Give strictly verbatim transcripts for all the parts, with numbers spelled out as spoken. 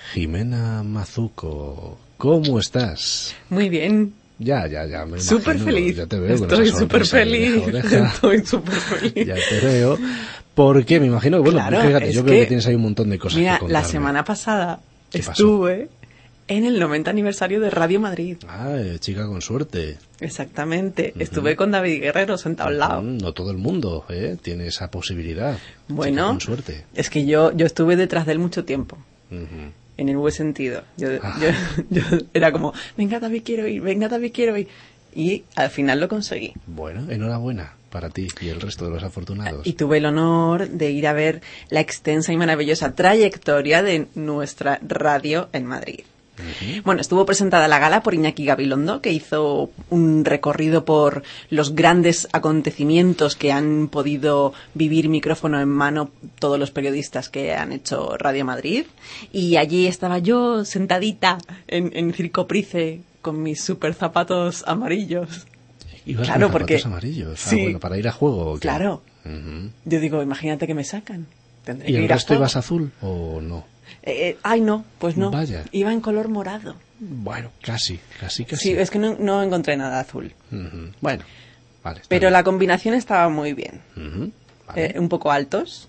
Jimena Mazuco, ¿cómo estás? Muy bien. Ya, ya, ya, me Súper imagino, feliz. ya te veo con Estoy esa súper sonrisa de feliz. oreja a oreja. Estoy súper feliz. Ya te veo. Porque me imagino que, bueno, Claro, fíjate, es yo veo que, que tienes ahí un montón de cosas mira, que contarme. la semana pasada ¿Qué estuve en el noventa aniversario de Radio Madrid. Ah, chica con suerte. Exactamente. Uh-huh. Estuve con David Guerrero sentado al lado. Uh-huh. No todo el mundo ¿eh? tiene esa posibilidad. Bueno, chica con suerte. Es que yo, yo estuve detrás de él mucho tiempo. Uh-huh. En el buen sentido. Yo, Ah. yo, yo era como, venga David, quiero ir, venga David, quiero ir. Y al final lo conseguí. Bueno, enhorabuena para ti y el resto de los afortunados. Y tuve el honor de ir a ver la extensa y maravillosa trayectoria de nuestra radio en Madrid. Uh-huh. Bueno, estuvo presentada la gala por Iñaki Gabilondo, que hizo un recorrido por los grandes acontecimientos que han podido vivir micrófono en mano todos los periodistas que han hecho Radio Madrid. Y allí estaba yo sentadita en, en Circo Price con mis super zapatos amarillos. ¿Ibas Claro, con porque zapatos amarillos? sí. Ah, bueno, para ir a juego. ¿O qué? Claro. Uh-huh. Yo digo, imagínate que me sacan. Tendré ¿Y que el ir a resto juego. ibas azul o no? Eh, eh, ay, no, pues no. Vaya. Iba en color morado. Bueno, casi, casi, casi. Sí, es que no, no encontré nada azul. Uh-huh. Bueno, vale. está Pero bien. la combinación estaba muy bien. Uh-huh. Vale. Eh, un poco altos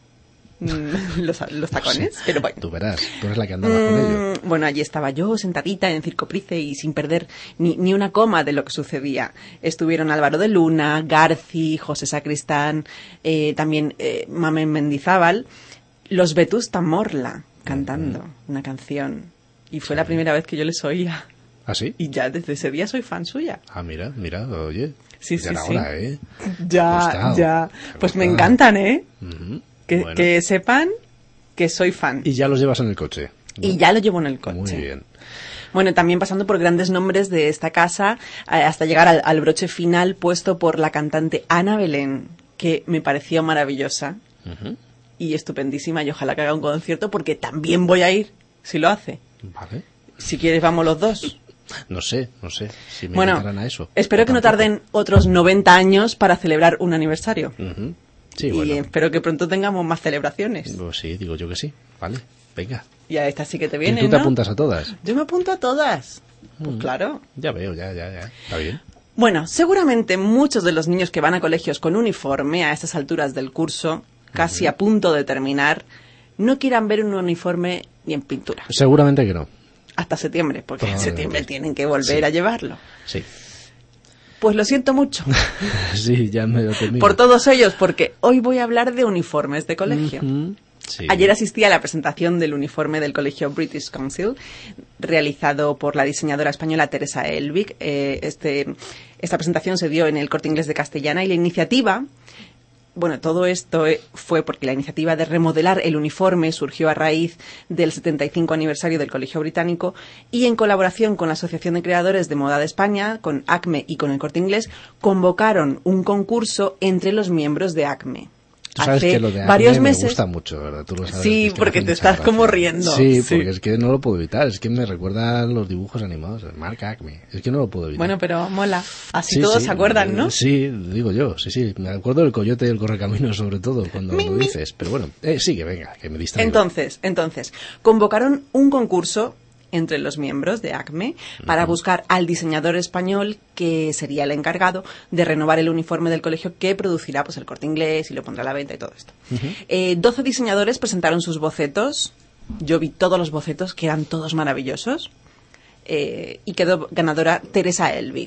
mm, los, los tacones, Sí. pero bueno. Tú verás, tú eres la que andaba con ello. Mm, bueno, allí estaba yo sentadita en Circo Price y sin perder ni, ni una coma de lo que sucedía. Estuvieron Álvaro de Luna, Garci, José Sacristán, eh, también eh, Mamen Mendizábal, los Vetusta Morla cantando Uh-huh. una canción. Y fue Sí. la primera vez que yo les oía. ¿Ah, sí? Y ya desde ese día soy fan suya. Ah, mira, mira, oye. Sí, ya sí, era sí. hora, ¿eh? Ya, Gustavo, ya. te ha Pues me gustado. encantan, ¿eh? Uh-huh. Que, Bueno. que sepan que soy fan. Y ya los llevas en el coche. Y ya lo llevo en el coche. Muy bien. Bueno, también pasando por grandes nombres de esta casa, eh, hasta llegar al, al broche final puesto por la cantante Ana Belén, que me pareció maravillosa Uh-huh. y estupendísima, y ojalá que haga un concierto porque también voy a ir, si lo hace. Vale. Si quieres, vamos los dos. No sé, no sé si me Bueno, invitarán a eso. espero O que no tampoco. tarden otros noventa años para celebrar un aniversario. Ujú. Sí, y bueno. espero que pronto tengamos más celebraciones. Pues sí, digo yo que sí. Vale, venga. Y a esta sí que te ¿Y viene, tú te ¿no? apuntas a todas? Yo me apunto a todas. Pues Mm. claro. Ya veo, ya, ya, ya. Está bien. Bueno, seguramente muchos de los niños que van a colegios con uniforme a estas alturas del curso, casi a punto de terminar, no quieran ver un uniforme ni en pintura. Seguramente que no. Hasta septiembre, porque en Probablemente. septiembre tienen que volver Sí. a llevarlo. Sí. Pues lo siento mucho Sí, ya me lo termino. por todos ellos, porque hoy voy a hablar de uniformes de colegio. Ujú. Sí. Ayer asistí a la presentación del uniforme del colegio British Council, realizado por la diseñadora española Teresa Elvig. Eh, este, esta presentación se dio en el Corte Inglés de Castellana y la iniciativa... Bueno, todo esto eh, fue porque la iniciativa de remodelar el uniforme surgió a raíz del setenta y cinco aniversario del Colegio Británico y en colaboración con la Asociación de Creadores de Moda de España, con ACME y con el Corte Inglés, convocaron un concurso entre los miembros de ACME. Tú sabes Hace que lo de varios Acme meses. me gusta mucho, ¿verdad? Tú lo sabes. Sí, es que me porque hace te mucha estás como gracia. riendo. Sí, Sí. porque es que no lo puedo evitar. Es que me recuerdan los dibujos animados. Marca Acme. Es que no lo puedo evitar. Bueno, pero mola. Así Sí, todos sí, se acuerdan, ¿no? eh, Sí, digo yo, sí, sí. Me acuerdo del coyote y el correcaminos, sobre todo, cuando Mi, lo mi. dices. Pero bueno, eh, sigue, venga, que me distraigo. Entonces, entonces, convocaron un concurso entre los miembros de ACME para buscar al diseñador español que sería el encargado de renovar el uniforme del colegio que producirá pues el Corte Inglés y lo pondrá a la venta y todo esto. Ujú. Eh, doce diseñadores presentaron sus bocetos. Yo vi todos los bocetos, que eran todos maravillosos. Eh, y quedó ganadora Teresa Elvig,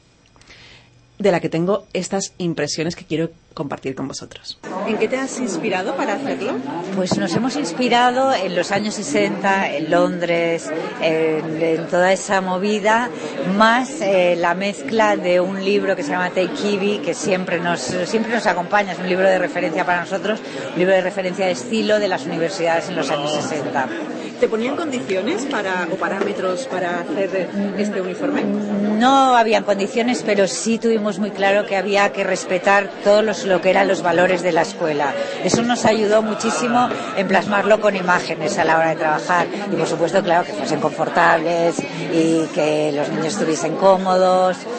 de la que tengo estas impresiones que quiero compartir con vosotros. ¿En qué te has inspirado para hacerlo? Pues nos hemos inspirado en los años sesenta, en Londres, en, en toda esa movida, más eh, la mezcla de un libro que se llama Take Kiwi, que siempre nos, siempre nos acompaña, es un libro de referencia para nosotros, un libro de referencia de estilo de las universidades en los años sesenta. ¿Te ponían condiciones para, o parámetros para hacer este uniforme? No habían condiciones, pero sí tuvimos muy claro que había que respetar todos los, lo que eran los valores de la escuela. Eso nos ayudó muchísimo en plasmarlo con imágenes a la hora de trabajar. Y por supuesto, claro, que fuesen confortables y que los niños estuviesen cómodos.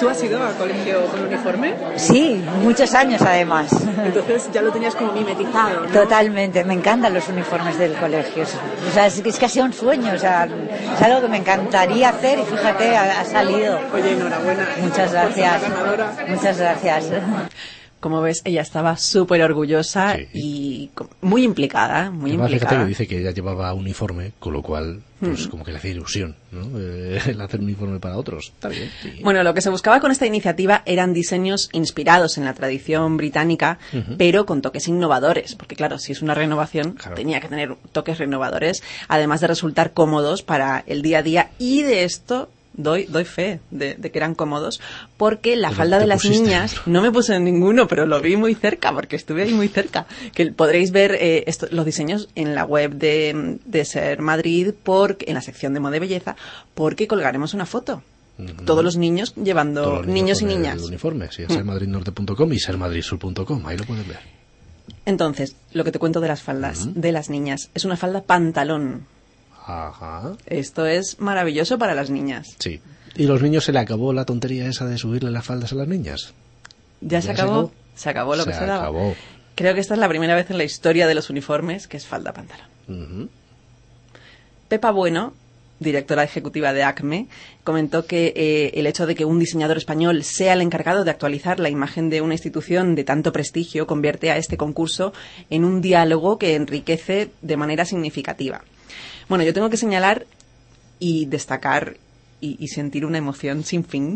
¿Tú has ido al colegio con uniforme? Sí, muchos años además. Entonces ya lo tenías como mimetizado, ¿no? Totalmente, me encantan los uniformes del colegio. O sea, es, es que ha sido un sueño, o sea, es algo que me encantaría hacer y fíjate, ha, ha salido. Oye, enhorabuena. Muchas gracias. Muchas gracias. Como ves, ella estaba súper orgullosa Sí. y muy implicada, muy Además, implicada. fíjate que dice que ella llevaba uniforme, con lo cual, pues como que le hacía ilusión, ¿no? Eh, el hacer un uniforme para otros. Está bien. Sí. Bueno, lo que se buscaba con esta iniciativa eran diseños inspirados en la tradición británica, uh-huh. pero con toques innovadores, porque claro, si es una renovación, claro. tenía que tener toques renovadores, además de resultar cómodos para el día a día, y de esto doy doy fe de, de que eran cómodos, porque la pero falda de las pusiste, niñas, no me puse en ninguno, pero lo vi muy cerca, porque estuve ahí muy cerca, que podréis ver eh, esto, los diseños en la web de, de Ser Madrid, porque, en la sección de moda y belleza, porque colgaremos una foto. Uh-huh. Todos los niños llevando, Todos los niños, niños y niñas. El uniforme, sí, ser madrid norte punto com y ser madrid sur punto com, ahí lo puedes ver. Entonces, lo que te cuento de las faldas uh-huh. de las niñas, es una falda pantalón. Ajá. Esto es maravilloso para las niñas. Sí. ¿Y los niños se le acabó la tontería esa de subirle las faldas a las niñas? Ya, ¿Ya se, acabó? se acabó. Se acabó lo se que se daba. Acabó. Creo que esta es la primera vez en la historia de los uniformes que es falda pantalón. Uh-huh. Pepa Bueno, directora ejecutiva de Acme, comentó que eh, el hecho de que un diseñador español sea el encargado de actualizar la imagen de una institución de tanto prestigio convierte a este concurso en un diálogo que enriquece de manera significativa. Bueno, yo tengo que señalar y destacar y, y sentir una emoción sin fin.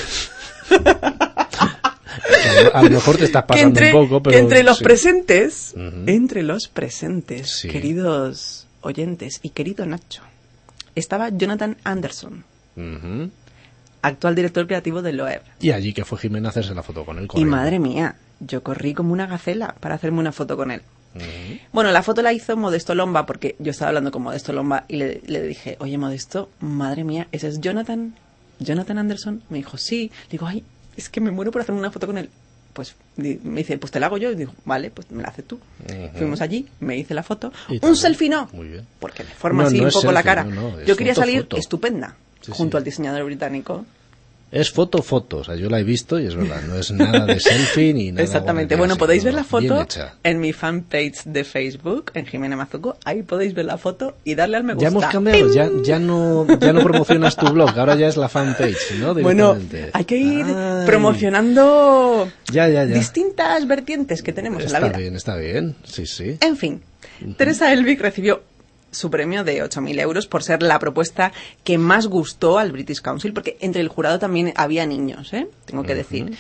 A lo mejor te estás pasando entre, un poco, pero... Que entre los sí. presentes, uh-huh. entre los presentes, sí. queridos oyentes y querido Nacho, estaba Jonathan Anderson, uh-huh. actual director creativo de Loewe. Y allí que fue Jimena a hacerse la foto con él. Y madre mía, yo corrí como una gacela para hacerme una foto con él. Uh-huh. Bueno, la foto la hizo Modesto Lomba, porque yo estaba hablando con Modesto Lomba y le, le dije, oye Modesto, madre mía, ¿ese es Jonathan? ¿Jonathan Anderson? Me dijo, sí. Digo, ay, es que me muero por hacerme una foto con él. Pues me dice, pues te la hago yo. Y digo, vale, pues me la haces tú. Uh-huh. Fuimos allí, me hice la foto. Un también? selfie no, muy bien. porque me forma no, así no un poco selfie, la cara. No, no, yo quería foto, salir foto. estupenda, sí, junto sí. al diseñador británico. Es foto, foto, o sea, yo la he visto y es verdad, no es nada de selfie ni nada. Exactamente, bueno, podéis no, ver la foto hecha. en mi fanpage de Facebook, en Jimena Mazuco, ahí podéis ver la foto y darle al me gusta. Ya hemos cambiado, ya, ya, no, ya no promocionas tu blog, ahora ya es la fanpage, ¿no? Bueno, hay que ir Ay. promocionando ya, ya, ya. distintas vertientes que tenemos está en la vida. Está bien, está bien, sí, sí. En fin, uh-huh. Teresa Elvig recibió su premio de ocho mil euros por ser la propuesta que más gustó al British Council, porque entre el jurado también había niños, ¿eh? Tengo que uh-huh. decir.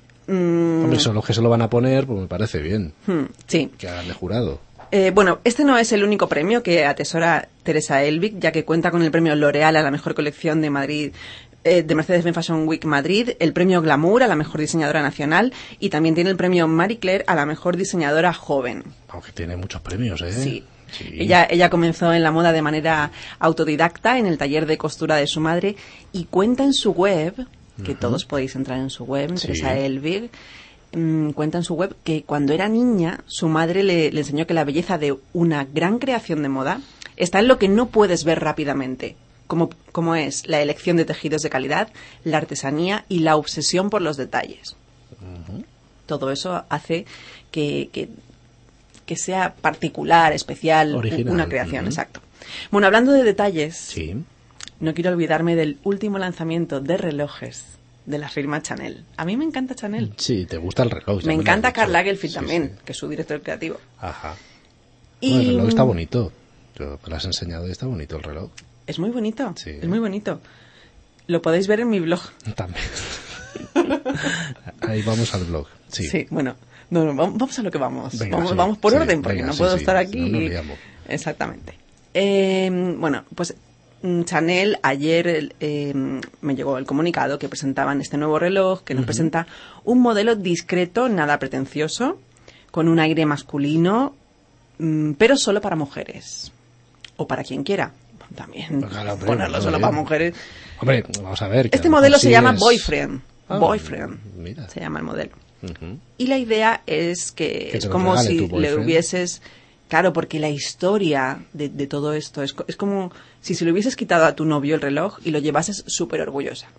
Mm. Hombre, son los que se lo van a poner, pues me parece bien. Hmm, sí. Que hagan de jurado. Eh, bueno, este no es el único premio que atesora Teresa Elvig, ya que cuenta con el premio L'Oréal a la mejor colección de Madrid, eh, de Mercedes-Benz Fashion Week Madrid, el premio Glamour a la mejor diseñadora nacional y también tiene el premio Marie Claire a la mejor diseñadora joven. Aunque tiene muchos premios, ¿eh? Sí. Sí. Ella, ella comenzó en la moda de manera autodidacta en el taller de costura de su madre y cuenta en su web, que uh-huh. todos podéis entrar en su web, en sí. Teresa Elvig, mmm, cuenta en su web que cuando era niña su madre le, le enseñó que la belleza de una gran creación de moda está en lo que no puedes ver rápidamente, como, como es la elección de tejidos de calidad, la artesanía y la obsesión por los detalles. Uh-huh. Todo eso hace que... que que sea particular, especial, original. Una creación, uh-huh. exacto. Bueno, hablando de detalles, sí. no quiero olvidarme del último lanzamiento de relojes de la firma Chanel. A mí me encanta Chanel. Sí, te gusta el reloj. Me encanta Karl Lagerfeld sí, también, sí. que es su director creativo. Ajá. Y... Bueno, el reloj está bonito. Yo me lo has enseñado y está bonito el reloj. Es muy bonito, sí. es muy bonito. Lo podéis ver en mi blog. También. Ahí vamos al blog. Sí, sí bueno... No, no, vamos a lo que vamos. Venga, vamos, sí, vamos por sí, orden, porque venga, no sí, puedo sí, estar aquí. No y... Exactamente. Eh, bueno, pues Chanel ayer eh, me llegó el comunicado que presentaban este nuevo reloj, que nos uh-huh. presenta un modelo discreto, nada pretencioso, con un aire masculino, mmm, pero solo para mujeres. O para quien quiera. También pues claro, hombre, ponerlo solo bien. Para mujeres. Hombre, vamos a ver. Este modelo se sí llama es... Boyfriend. Ah, Boyfriend. Mira. Se llama el modelo. Uh-huh. Y la idea es que, que es como si le hubieses... Claro, porque la historia de, de todo esto es, es como si se le hubieses quitado a tu novio el reloj y lo llevases súper orgullosa.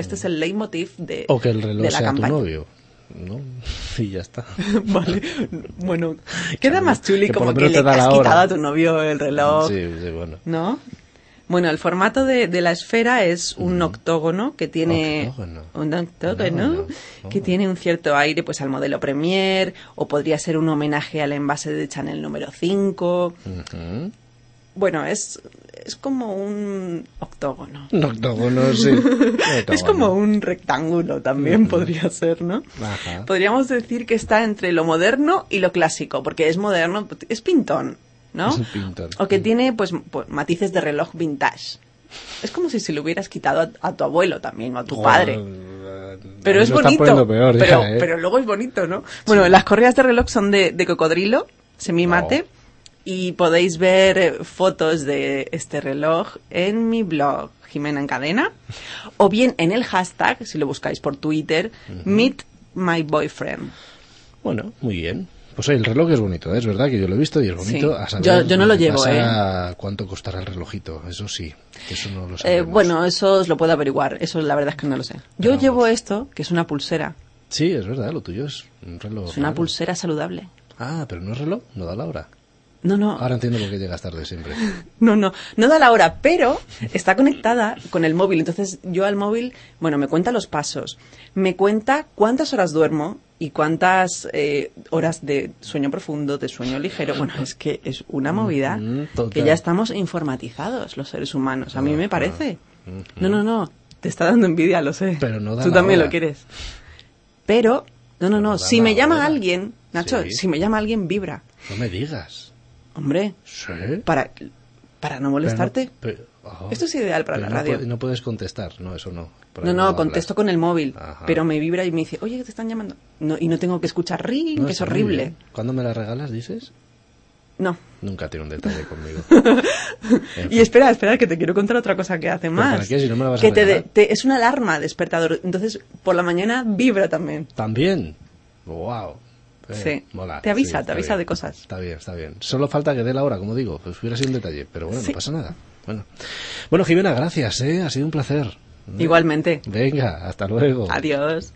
Este es el leitmotiv de, o que el reloj de la sea campaña. tu novio, ¿no? Y ya está. Vale, bueno, queda más chuli que por como lo que menos le te da has la quitado hora. a tu novio el reloj, Sí, sí, bueno. ¿no? Bueno, el formato de, de la esfera es un Mm. octógono que tiene Octógono. un octógono Octógono. que Oh. tiene un cierto aire pues al modelo Premier, o podría ser un homenaje al envase de Chanel número cinco. Ujú. Bueno, es es como un octógono. Un octógono, sí. Es como un rectángulo también, Ujú. podría ser, ¿no? Ajá. Podríamos decir que está entre lo moderno y lo clásico, porque es moderno, es pintón, ¿no? Es un pintón. O que tiene, pues, pues, matices de reloj vintage. Es como si se lo hubieras quitado a, a tu abuelo también, o a tu Joder, padre. eh, Pero ahí es lo están bonito. poniendo peor, ya, pero, ¿eh? pero luego es bonito, ¿no? Bueno, las correas de reloj son de, de cocodrilo, semimate. Oh. Y podéis ver eh, fotos de este reloj en mi blog, Jimena en Cadena, o bien en el hashtag, si lo buscáis por Twitter, Meet My Boyfriend. Bueno, muy bien. Pues oye, el reloj es bonito, ¿eh? Es verdad que yo lo he visto y es bonito. Sí. A saber Yo- yo no lo qué llevo, pasa, cuánto costará el relojito, eso sí, que eso no lo Eh, sabemos. bueno, eso os lo puedo averiguar, eso la verdad es que no lo sé. Yo Vamos. llevo esto, que es una pulsera, Sí, es verdad, lo tuyo es un reloj. es una raro. pulsera saludable. Ah, pero no es reloj, no da la hora. No, no, Ahora entiendo por qué llegas tarde siempre. no, no, no da la hora, pero está conectada con el móvil. Entonces yo al móvil, bueno, me cuenta los pasos, me cuenta cuántas horas duermo y cuántas eh, horas de sueño profundo, de sueño ligero. Bueno, es que es una movida Mm, total. que ya estamos informatizados los seres humanos. A mí me Ajá. parece. Ujú. No, no, no, te está dando envidia, lo sé. Pero no da Tú la también hora. lo quieres. Pero, no, no, Pero no, da si la me llama hora. alguien, Nacho, Sí. si me llama alguien, vibra. No me digas. Hombre, ¿Sí? para, para no molestarte. Pero no- pero- oh. Esto es ideal para Pero la no radio. pu- No, puedes contestar, no, eso no. Por No, ahí no, hablas. contesto con el móvil, Ajá. pero me vibra y me dice, oye, que te están llamando. No, y no tengo que escuchar ring, No, que es está muy horrible. bien. ¿Cuándo me la regalas, dices? No. Nunca tiene un detalle conmigo. En Y fin. espera, espera, que te quiero contar otra cosa que hace más. para qué? Si no me la vas a que te, regalar. te- es una alarma despertador. Entonces, por la mañana vibra también. También. Wow. Sí. Mola. Te avisa, Sí, te está avisa bien. de cosas. Está bien, está bien. Solo falta que dé la hora, como digo. Pues hubiera sido un detalle, pero bueno, Sí. no pasa nada. Bueno, bueno Jimena, gracias, ¿eh? Ha sido un placer. Igualmente. Venga, hasta luego. Adiós.